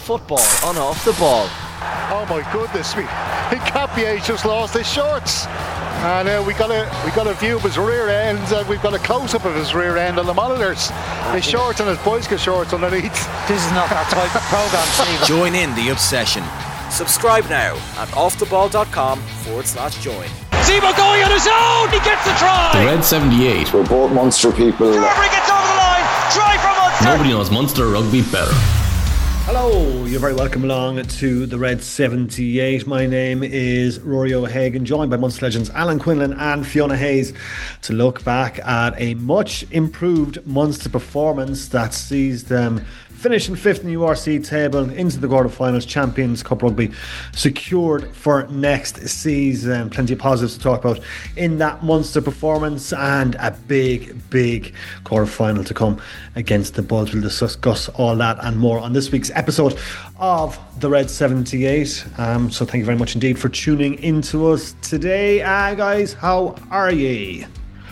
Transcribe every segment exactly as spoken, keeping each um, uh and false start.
football on Off the Ball. Oh my goodness me, Capier's just lost his shorts. And uh, we got a we got a view of his rear end, and we've got a close-up of his rear end on the monitors. His shorts and his bicycle shorts underneath. This is not our type of programme, Stephen. Join in the obsession. Subscribe now at offtheball.com forward slash join. Zebo going on his own, he gets the try. The Red seventy-eight. We're both Munster people. Carberry gets over the line, try from Munster. Nobody knows Munster rugby better. Hello, you're very welcome along to the Red seventy-eight. My name is Rory O'Hagan, joined by Munster legends Alan Quinlan and Fiona Hayes to look back at a much improved Munster performance that sees them finishing fifth in the U R C table, into the quarterfinals, Champions Cup rugby secured for next season. Plenty of positives to talk about in that Munster performance, and a big, big quarterfinal to come against the Bulls. We'll discuss all that and more on this week's episode of the Red seventy-eight. Um, so thank you very much indeed for tuning into us today. Uh, guys, how are ye?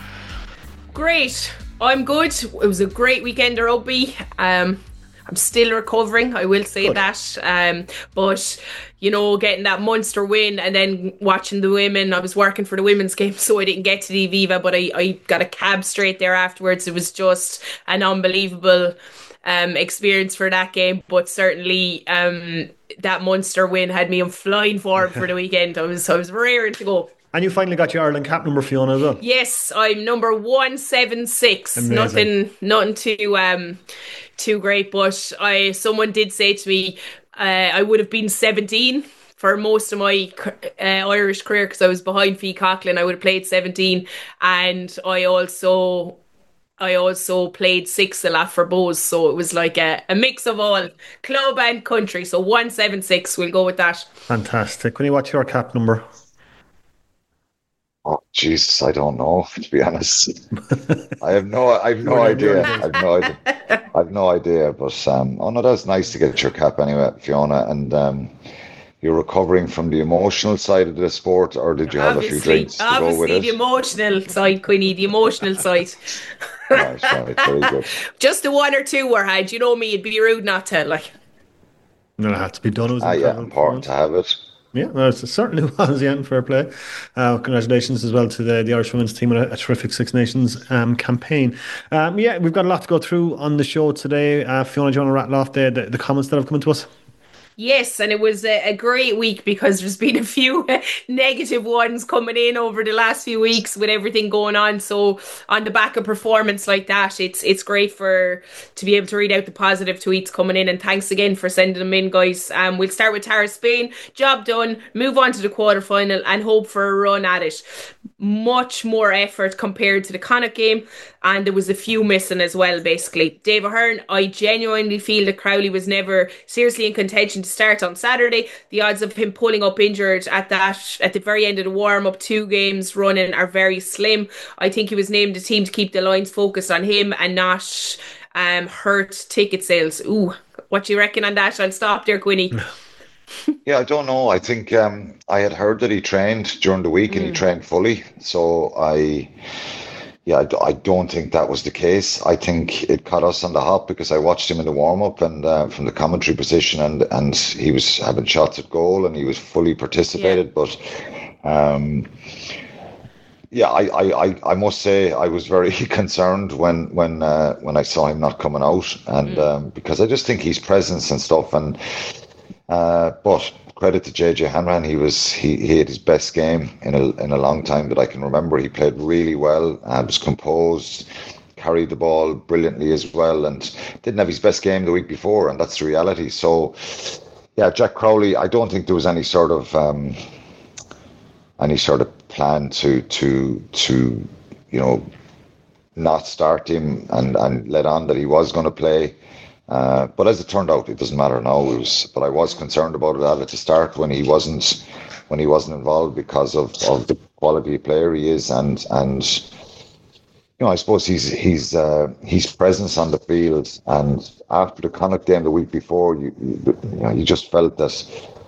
Great. I'm good. It was a great weekend of rugby. Um, I'm still recovering, I will say Good. that. Um, but, you know, getting that Munster win and then watching the women, I was working for the women's game, so I didn't get to the Aviva, but I, I got a cab straight there afterwards. It was just an unbelievable um, experience for that game. But certainly um, that Munster win had me on flying forward for the weekend. I was, I was raring to go. And you finally got your Ireland cap number, Fiona, as well. Yes, I'm number one seven six. Nothing, nothing too, um, too great. But I, someone did say to me, uh, I would have been seventeen for most of my uh, Irish career because I was behind Fee Coughlin. I would have played seventeen, and I also, I also played six a lot for Bows. So it was like a, a mix of all club and country. So one seven six. We'll go with that. Fantastic. When you watch your cap number. Oh Jesus, I don't know, to be honest. I have no I have no idea. I have no idea. I have no idea. But um oh no, that's nice to get your cap anyway, Fiona. And um you're recovering from the emotional side of the sport, or did you have obviously, a few drinks to go with it? Obviously the emotional side, Quinny, the emotional side. Right, right, very good. Just the one or two were had. You know me, it'd be rude not to, like. No, it had to be done. It was ah, yeah, important to have it. Yeah, well, it certainly was, yeah, fair play. Uh, congratulations as well to the, the Irish women's team on a, a terrific Six Nations um, campaign. Um, yeah, we've got a lot to go through on the show today. Uh, Fiona, do you want to rattle off the, the, the comments that have come into us? Yes, and it was a, a great week because there's been a few negative ones coming in over the last few weeks with everything going on. So on the back of performance like that, it's it's great for to be able to read out the positive tweets coming in. And thanks again for sending them in, guys. Um, we'll start with Tara Spain. Job done. Move on to the quarterfinal and hope for a run at it. Much more effort compared to the Connacht game, and there was a few missing as well, basically. Dave Ahern, I genuinely feel that Crowley was never seriously in contention to start on Saturday. The odds of him pulling up injured at that at the very end of the warm-up, two games running, are very slim. I think he was named a team to keep the lines focused on him and not um, hurt ticket sales. Ooh, what do you reckon on that? I'll stop there, Quinny. Yeah, I don't know. I think um, I had heard that he trained during the week mm. and he trained fully. So I, yeah, I, I don't think that was the case. I think it caught us on the hop because I watched him in the warm up and uh, from the commentary position, and and he was having shots at goal and he was fully participated. Yeah. But um, yeah, I, I, I, I must say I was very concerned when when uh, when I saw him not coming out, and mm. um, because I just think his presence and stuff and. Uh, but credit to J J Hanrahan, he was he, he had his best game in a in a long time that I can remember. He played really well, uh, was composed, carried the ball brilliantly as well, and didn't have his best game the week before, and that's the reality. So, yeah, Jack Crowley, I don't think there was any sort of um, any sort of plan to to to you know not start him and and let on that he was going to play. Uh, but as it turned out, it doesn't matter now. It was, but I was concerned about it at the start when he wasn't when he wasn't involved because of, of the quality of player he is, and and you know I suppose he's he's uh, his presence on the field. And after the Connacht game the week before, you you, you know you just felt that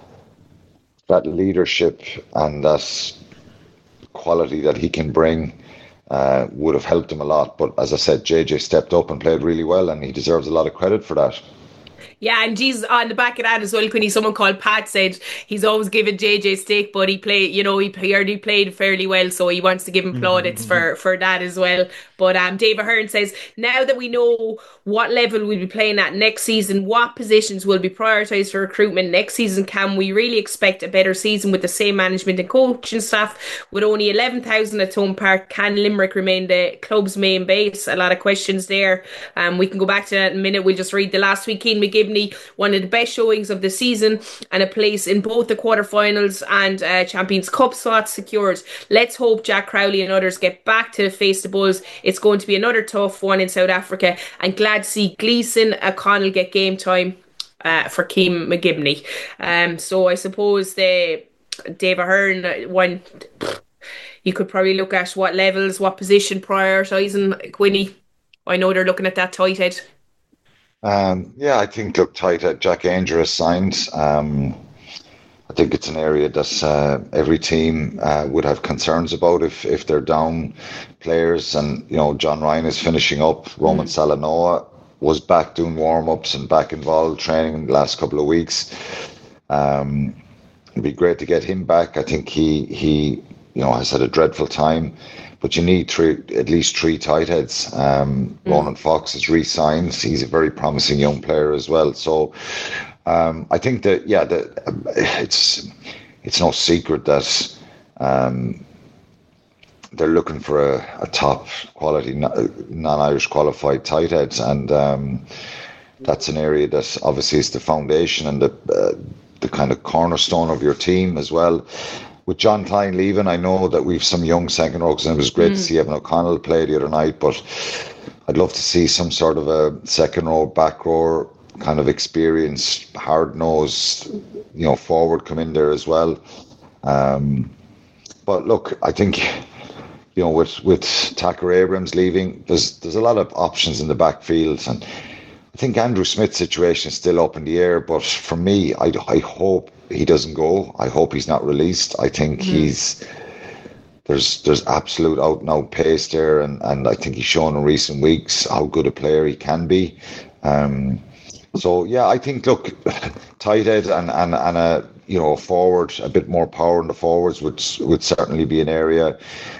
that leadership and that quality that he can bring. Uh, would have helped him a lot, but as I said, J J stepped up and played really well, and he deserves a lot of credit for that. Yeah, and geez, on the back of that as well, Quinny, someone called Pat said he's always given J J stick, but he played, you know, he, he already played fairly well, so he wants to give him plaudits mm-hmm. for, for that as well. But um, Dave Ahern says, now that we know what level we'll be playing at next season, what positions will be prioritised for recruitment next season, can we really expect a better season with the same management and coaching staff? With only eleven thousand at Thome Park, can Limerick remain the club's main base? A lot of questions there. Um, we can go back to that in a minute. We'll just read the last week. Keane McGibney, one of the best showings of the season and a place in both the quarterfinals and uh, Champions Cup slots secured. Let's hope Jack Crowley and others get back to face the Bulls. It's going to be another tough one in South Africa, and glad to see Gleeson O'Connell get game time uh, for Keane McGibney. Um, so I suppose the Dave Ahern one, you could probably look at what levels, what position prioritising. Quinny, I know they're looking at that tight head. Um, yeah, I think, look, tight at Jack Ainger has signed. Um, I think it's an area that uh, every team uh, would have concerns about if, if they're down players. And, you know, John Ryan is finishing up. Roman mm. Salanoa was back doing warm-ups and back involved training in the last couple of weeks. Um, it'd be great to get him back. I think he, he you know, has had a dreadful time. But you need three, at least three tight heads. Um, mm. Ronan Fox is re-signed. He's a very promising young player as well. So um, I think that, yeah, that it's it's no secret that um, they're looking for a, a top quality non-Irish qualified tight head. And um, that's an area that obviously is the foundation and the, uh, the kind of cornerstone of your team as well. With John Klein leaving, I know that we've some young second rows, and it was great mm. to see Evan O'Connell play the other night, but I'd love to see some sort of a second row, back row kind of experienced, hard-nosed, you know, forward come in there as well. Um, but look, I think, you know, with, with Tucker Abrams leaving, there's there's a lot of options in the backfield, and I think Andrew Smith's situation is still up in the air, but for me, I, I hope he doesn't go. I hope he's not released. I think mm-hmm. he's there's there's absolute out and out pace there, and, and I think he's shown in recent weeks how good a player he can be. Um, so yeah, I think look, tight head and, and, and a you know forward, a bit more power in the forwards would would certainly be an area.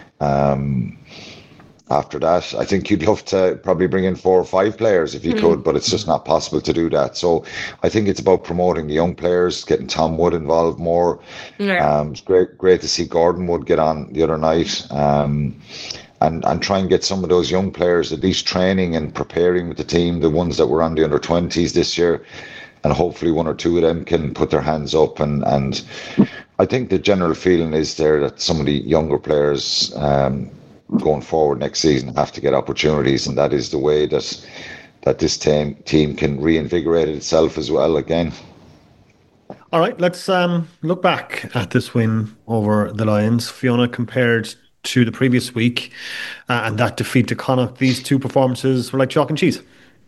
Um, After that, I think you'd love to probably bring in four or five players if you mm. could, but it's just not possible to do that. So I think it's about promoting the young players, getting Tom Wood involved more. Yeah. Um, it's great, great to see Gordon Wood get on the other night, um, and and try and get some of those young players at least training and preparing with the team, the ones that were on the under twenties this year, and hopefully one or two of them can put their hands up. And and I think the general feeling is there that some of the younger players. Um, going forward next season have to get opportunities, and that is the way that that this team team can reinvigorate itself as well again. All right, let's um, look back at this win over the Lions. Fiona, compared to the previous week uh, and that defeat to Connacht, these two performances were like chalk and cheese.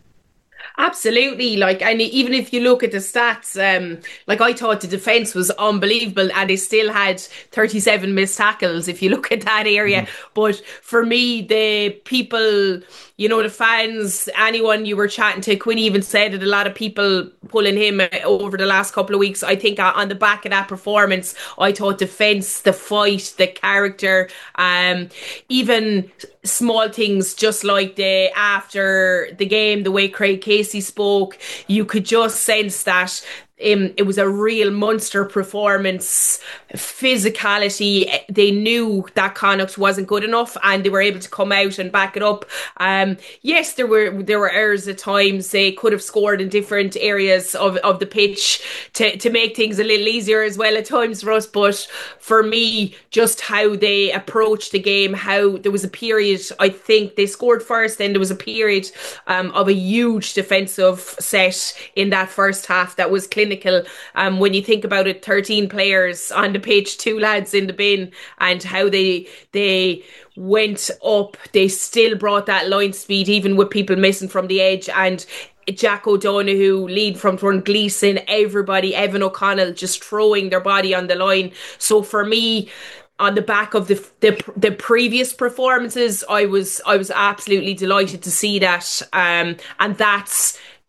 Absolutely, like, and even if you look at the stats, um, like I thought the defence was unbelievable, and they still had thirty-seven missed tackles if you look at that area. Mm-hmm. But for me, the people, you know, the fans, anyone you were chatting to, Quinn even said that a lot of people pulling him over the last couple of weeks. I think on the back of that performance, I thought defence, the fight, the character, um, even small things just like the after the game, the way Craig Casey spoke, you could just sense that Um, it was a real Munster performance, physicality. They knew that Connacht wasn't good enough, and they were able to come out and back it up. Um, yes, there were there were errors at times. They could have scored in different areas of, of the pitch to, to make things a little easier as well at times for us. But for me, just how they approached the game, how there was a period, I think they scored first, then there was a period um, of a huge defensive set in that first half that was clear. Clinical. Um, when you think about it, thirteen players on the pitch, two lads in the bin, and how they they went up, they still brought that line speed, even with people missing from the edge. And Jack O'Donoghue, lead from front, Gleeson, everybody, Evan O'Connell, just throwing their body on the line. So for me, on the back of the, the the previous performances, I was I was absolutely delighted to see that, um, and that's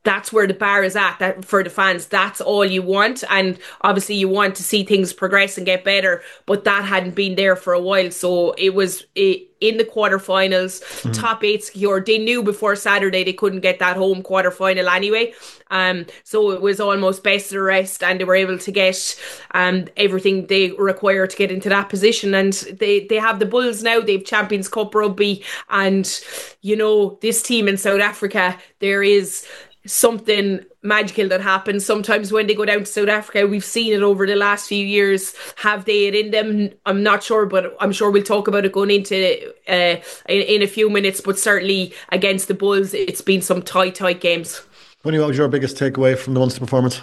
that's where the bar is at, that for the fans. That's all you want, and obviously you want to see things progress and get better, but that hadn't been there for a while. So it was it, in the quarterfinals, mm. top eight secured. They knew before Saturday they couldn't get that home quarterfinal anyway, um, so it was almost best of the rest, and they were able to get um, everything they require to get into that position. And they, they have the Bulls now, they have Champions Cup rugby, and you know, this team in South Africa, there is something magical that happens sometimes when they go down to South Africa. We've seen it over the last few years. Have they it in them? I'm not sure, but I'm sure we'll talk about it going into uh, in, in a few minutes. But certainly against the Bulls, it's been some tight, tight games. Tony, what was your biggest takeaway from the Munster performance?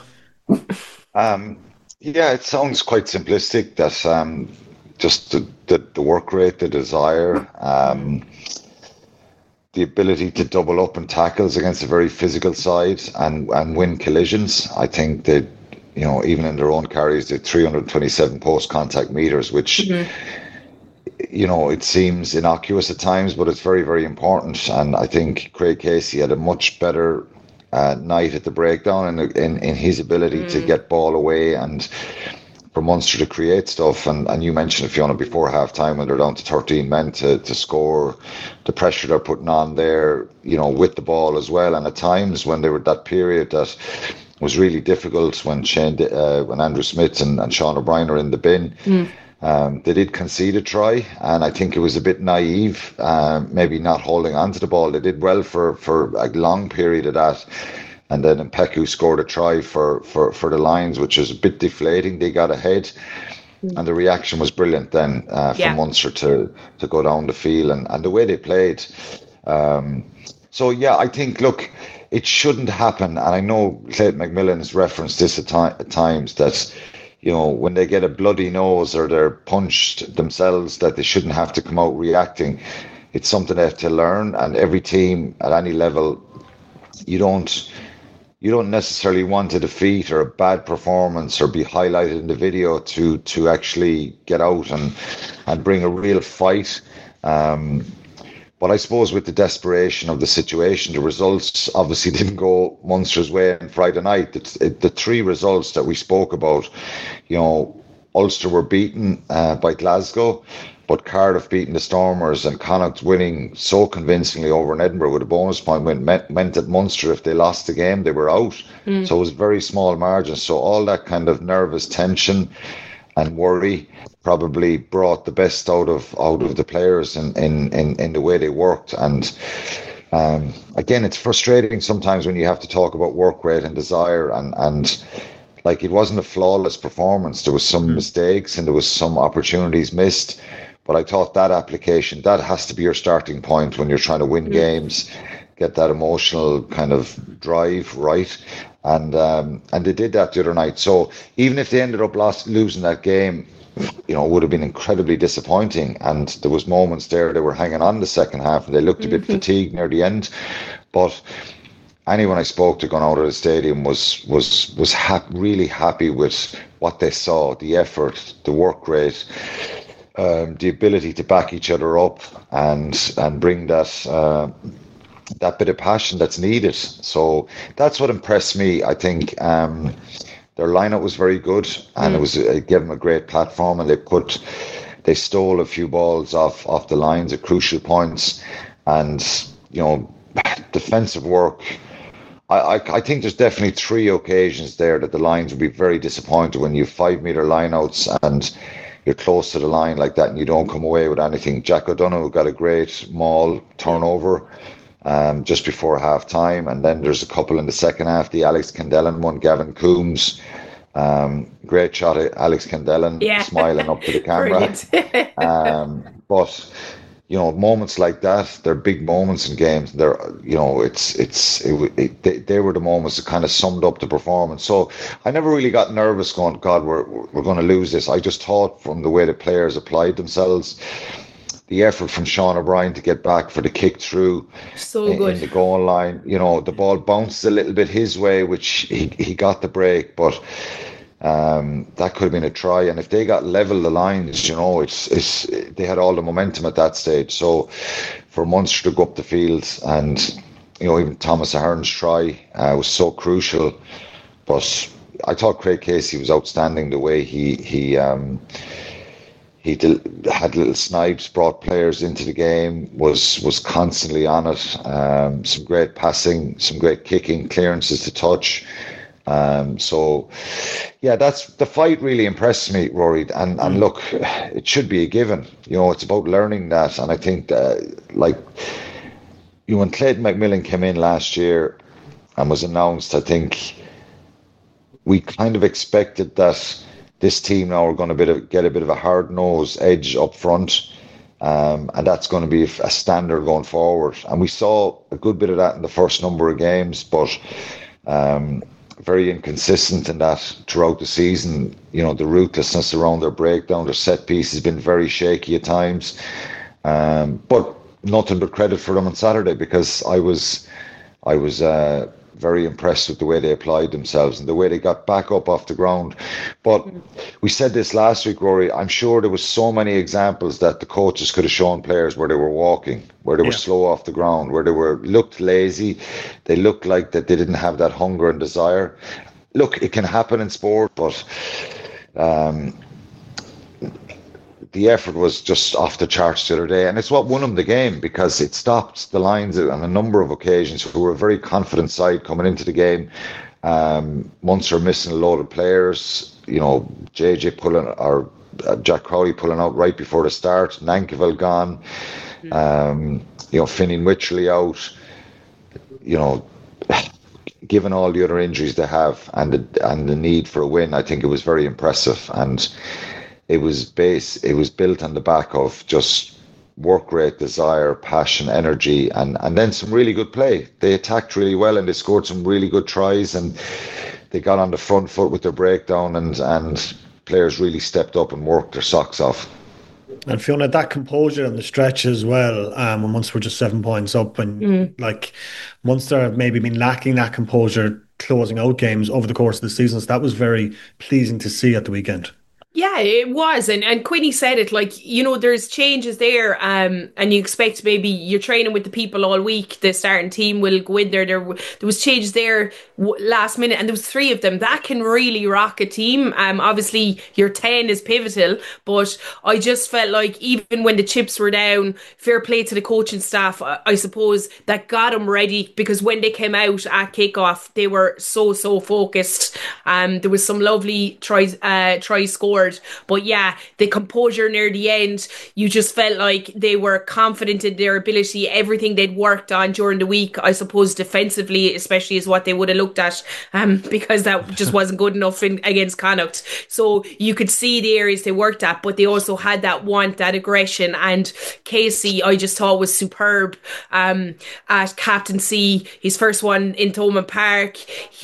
Um, yeah, it sounds quite simplistic. That um, just the, the, the work rate, the desire, um, the ability to double up in tackles against a very physical side and, and win collisions. I think that, you know, even in their own carries, they three hundred twenty-seven post-contact meters, which, mm-hmm. you know, it seems innocuous at times, but it's very, very important. And I think Craig Casey had a much better uh, night at the breakdown in, in, in his ability mm. to get ball away and for Munster to create stuff. And, and you mentioned, Fiona, before half-time when they're down to thirteen men to, to score, the pressure they're putting on there, you know, with the ball as well. And at times when they were that period that was really difficult, when Shane, uh, when Andrew Smith and, and Sean O'Brien are in the bin, mm. um, they did concede a try. And I think it was a bit naive, um, maybe not holding on to the ball. They did well for, for a long period of that. And then Mpeku scored a try for, for, for the Lions, which was a bit deflating. They got ahead. Mm. And the reaction was brilliant then uh, from yeah. Munster to, to go down the field and, and the way they played. Um, so, yeah, I think, look, it shouldn't happen. And I know Clayton McMillan has referenced this at, ti- at times that, you know, when they get a bloody nose or they're punched themselves, that they shouldn't have to come out reacting. It's something they have to learn. And every team at any level, you don't... You don't necessarily want a defeat or a bad performance or be highlighted in the video to to actually get out and, and bring a real fight. Um, but I suppose with the desperation of the situation, the results obviously didn't go Munster's way on Friday night. The, the three results that we spoke about, you know, Ulster were beaten uh, by Glasgow, but Cardiff beating the Stormers and Connacht winning so convincingly over in Edinburgh with a bonus point meant, meant that Munster, if they lost the game, they were out. Mm. So it was very small margins. So all that kind of nervous tension and worry probably brought the best out of out of the players in, in, in, in the way they worked. And um, again, it's frustrating sometimes when you have to talk about work rate and desire and and like it wasn't a flawless performance. There was some mm. mistakes and there was some opportunities missed. But I thought that application, that has to be your starting point when you're trying to win mm. games, get that emotional kind of drive right. And um, and they did that the other night. So even if they ended up lost, losing that game, you know, it would have been incredibly disappointing. And there was moments there they were hanging on the second half and they looked a bit mm-hmm. fatigued near the end. But anyone I spoke to going out of the stadium was was was ha- really happy with what they saw, the effort, the work rate, um, the ability to back each other up and and bring that uh, that bit of passion that's needed. So that's what impressed me. I think um, their lineup was very good, and mm. it was it gave them a great platform, and they put they stole a few balls off off the lines at crucial points, and you know, defensive work. I, I think there's definitely three occasions there that the Lions would be very disappointed when you have five metre lineouts and you're close to the line like that and you don't come away with anything. Jack O'Donoghue got a great maul turnover um, just before half time, and then there's a couple in the second half. The Alex Kendellen one, Gavin Coombs, um, great shot at Alex Kendellen, yeah. smiling up to the camera. um, but you know, moments like that, they're big moments in games. They're, you know, it's, it's, it, it, they, they were the moments that kind of summed up the performance. So I never really got nervous going, God, we're, we're going to lose this. I just thought from the way the players applied themselves, the effort from Sean O'Brien to get back for the kick through so in, good. in the goal line, you know, the ball bounced a little bit his way, which he, he got the break, but Um, that could have been a try, and if they got level the lines, you know, it's it's they had all the momentum at that stage. So for Munster to go up the field, and you know, even Thomas Ahern's try uh, was so crucial. But I thought Craig Casey was outstanding the way he he um, he del- had little snipes, brought players into the game, was was constantly on it. Um, some great passing, some great kicking, clearances to touch. Um, so, yeah, that's the fight really impressed me, Rory. And and look, it should be a given. You know, it's about learning that. And I think, uh, like, you know, when Clayton McMillan came in last year and was announced, I think we kind of expected that this team now are going to bit of, get a bit of a hard-nosed edge up front. Um, and that's going to be a standard going forward. And we saw a good bit of that in the first number of games, but um, very inconsistent in that throughout the season. You know, the ruthlessness around their breakdown, their set piece has been very shaky at times. Um, but nothing but credit for them on Saturday, because I was, I was uh, very impressed with the way they applied themselves and the way they got back up off the ground. But we said this last week, Rory, I'm sure there was so many examples that the coaches could have shown players where they were walking, where they were yeah. slow off the ground, where they were looked lazy. They looked like that they didn't have that hunger and desire. Look, it can happen in sport, but um, the effort was just off the charts the other day, and it's what won them the game, because it stopped the Lions on a number of occasions, who were a very confident side coming into the game. Um, Munster missing a load of players, you know, J J pulling, or uh, Jack Crowley pulling out right before the start, Nankerville gone, mm-hmm. um, you know, Finian Wycherley out, you know, given all the other injuries they have and the, and the need for a win, I think it was very impressive. And It was base. It was built on the back of just work rate, desire, passion, energy, and, and then some really good play. They attacked really well and they scored some really good tries, and they got on the front foot with their breakdown, and, and players really stepped up and worked their socks off. And Fiona, that composure on the stretch as well, um, when Munster were just seven points up, and mm. like Munster have maybe been lacking that composure closing out games over the course of the season. So that was very pleasing to see at the weekend. Yeah, it was. And and Quinny said it, like, you know, there's changes there, um, and you expect maybe you're training with the people all week, the starting team will go in there. There, there was changes there last minute, and there was three of them. That can really rock a team. Um, obviously, your ten is pivotal, but I just felt like even when the chips were down, fair play to the coaching staff, I, I suppose, that got them ready, because when they came out at kickoff, they were so, so focused. Um, there was some lovely tries, uh, tries scored. But yeah, the composure near the end, you just felt like they were confident in their ability. Everything they'd worked on during the week, I suppose defensively especially, is what they would have looked at, um, because that just wasn't good enough in, against Connacht. So you could see the areas they worked at, but they also had that want, that aggression. And Casey, I just thought, was superb um, at captaincy. His first one in Thomond Park,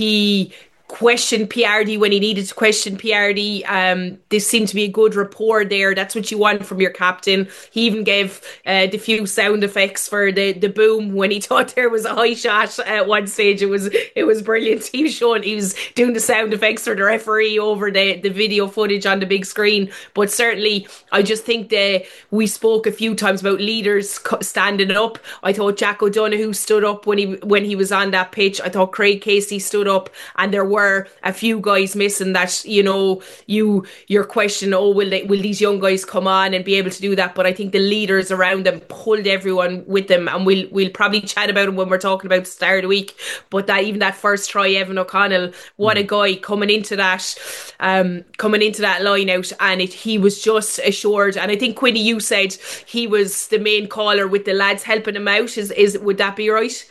he questioned P R D when he needed to question P R D. Um, there seemed to be a good rapport there. That's what you want from your captain. He even gave uh, the few sound effects for the, the boom when he thought there was a high shot at one stage. It was it was brilliant. He was showing, he was doing the sound effects for the referee over the, the video footage on the big screen. But certainly, I just think that we spoke a few times about leaders standing up. I thought Jack O'Donoghue stood up when he when he was on that pitch. I thought Craig Casey stood up, and there were were a few guys missing that, you know, you you're questioning, oh, will they, will these young guys come on and be able to do that? But I think the leaders around them pulled everyone with them, and we'll we'll probably chat about them when we're talking about the start of the week. But that even that first try, Evan O'Connell, what mm. a guy coming into that, um, coming into that line out, and it, he was just assured. And I think Quinny, you said he was the main caller with the lads helping him out. Is is would that be right?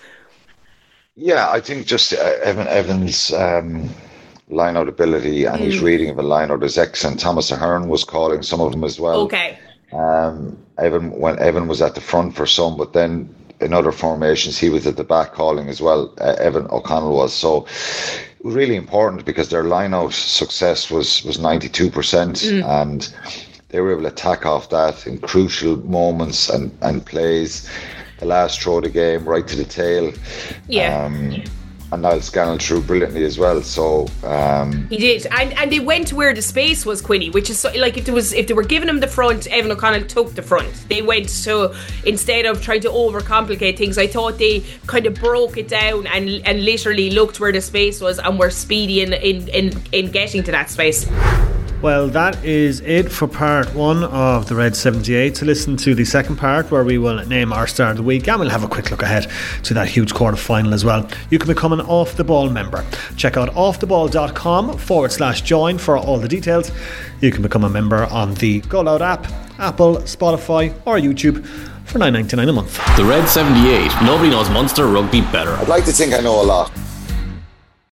Yeah, I think just uh, Evan Evans' um, line-out ability and mm. his reading of a line-out is excellent. Thomas Ahern was calling some of them as well. Okay. Um, Evan, when Evan was at the front for some, but then in other formations he was at the back calling as well. Uh, Evan O'Connell was. So it was really important because their line-out success was was ninety-two percent, mm. and they were able to attack off that in crucial moments and, and plays. The last throw of the game, right to the tail. Yeah. Um, and Niall Scannell threw brilliantly as well. So um, he did, and and they went where the space was, Quinny, which is so, like if there was if they were giving him the front, Evan O'Connell took the front. They went to, instead of trying to overcomplicate things, I thought they kind of broke it down and and literally looked where the space was and were speedy in in in, in getting to that space. Well, that is it for part one of the Red seventy-eight. To listen to the second part, where we will name our star of the week, and we'll have a quick look ahead to that huge quarter final as well, you can become an Off The Ball member. Check out offtheball.com forward slash join for all the details. You can become a member on the Go Loud app, Apple, Spotify or YouTube for nine ninety-nine a month. The Red seventy-eight. Nobody knows Munster rugby better. I'd like to think I know a lot.